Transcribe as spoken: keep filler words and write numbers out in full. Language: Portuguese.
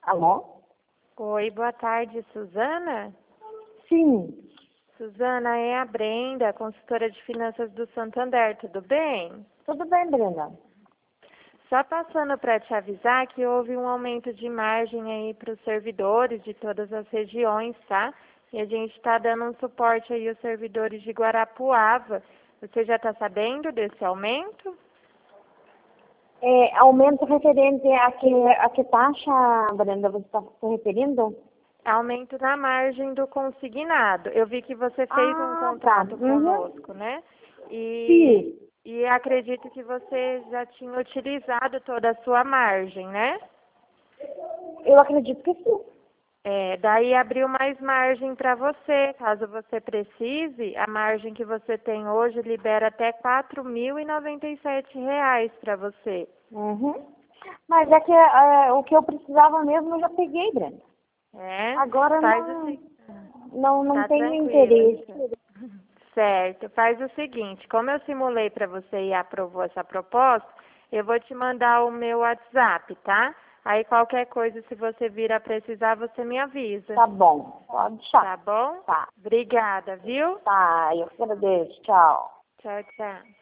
Alô? Oi, boa tarde, Suzana? Sim. Suzana, é a Brenda, consultora de finanças do Santander, tudo bem? Tudo bem, Brenda? Só passando para te avisar que houve um aumento de margem aí para os servidores de todas as regiões, tá? E a gente está dando um suporte aí aos servidores de Guarapuava. Você já está sabendo desse aumento? É, aumento referente a que, a que taxa, Brenda, você está se referindo? Aumento na margem do consignado. Eu vi que você fez um Ah, tá. contrato Uhum. conosco, né? E, Sim. e acredito que você já tinha utilizado toda a sua margem, né? Eu acredito que sim. É, daí abriu mais margem para você. Caso você precise, a margem que você tem hoje libera até quatro mil e noventa e sete reais para você. Uhum. Mas é que é, o que eu precisava mesmo eu já peguei, Brenda. É, Agora faz o não, seguinte. não, não Tá tenho tranquila, interesse. então. Certo. Faz o seguinte, como eu simulei para você e aprovou essa proposta, eu vou te mandar o meu WhatsApp, tá? Aí qualquer coisa, se você vir a precisar, você me avisa. Tá bom, pode deixar. Tá bom? Tá, Obrigada, viu? tá, eu agradeço. Tchau. Tchau, tchau.